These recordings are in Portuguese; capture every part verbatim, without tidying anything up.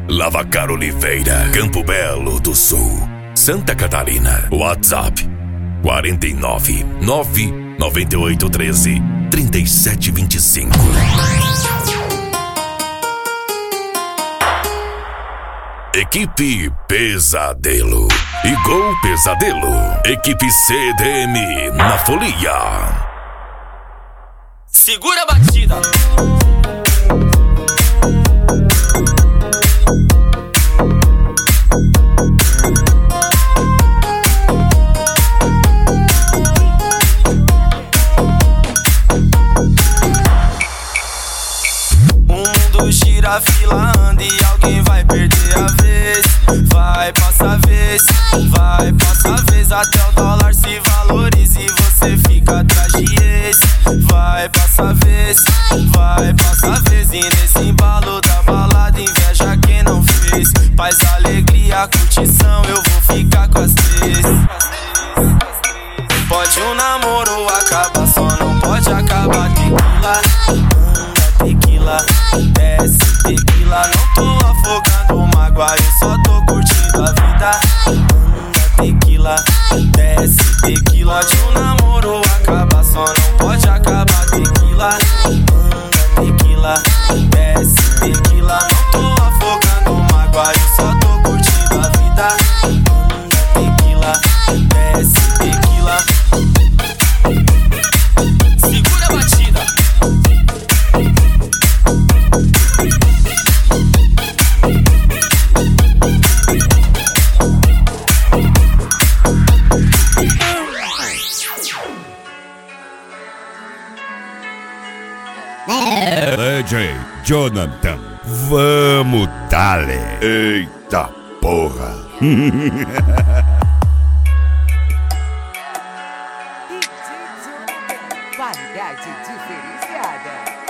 Lavacar Oliveira, Campo Belo do Sul, Santa Catarina. WhatsApp quarenta e nove, nove nove oito um três, três sete dois cinco. Equipe Pesadelo. Igual Pesadelo. Equipe C D M na folia. Segura a batida. Gira, fila, anda e alguém vai perder a vez. Vai, passa a vez, vai, passa a vez. Até o dólar se valoriza e você fica atrás de ex. Vai, passa a vez, vai, passa a vez. E nesse embalo da balada inveja quem não fez. Paz, alegria, curtição, eu vou ficar com as três. Pode um namoro acabar, só não pode acabar tequila. Tequila, desce tequila, não tô afogando mágoa, eu só tô curtindo a vida. Anda tequila, desce tequila, de um namoro acaba, só não pode acabar tequila. Anda tequila, desce tequila, não tô afogando mágoa, eu só tô curtindo a vida. Anda tequila, desce tequila. Segura a batida. D J Jonathan, vamos dale. Eita porra. D J Jonathan, qualidade diferenciada.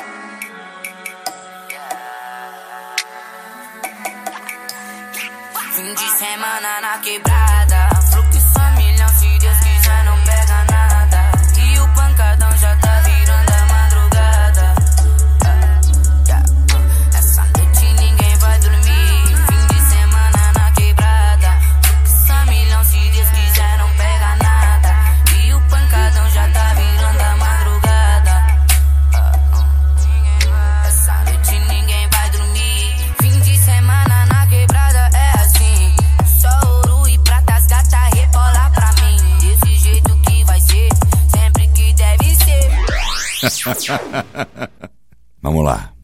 Fim de semana na quebrada, fluxo a milhão, se Deus quiser não pega nada. E o pancadão já tá virando a madrugada. Essa noite ninguém vai dormir. Fim de semana na quebrada, fluxo a milhão, se Deus quiser não pega nada. E o pancadão já tá virando a madrugada. Essa noite ninguém vai dormir. Fim de semana na quebrada é assim. Só ouro e prata, as gata rebola pra mim. Desse jeito que vai ser, sempre que deve ser. Vamos lá.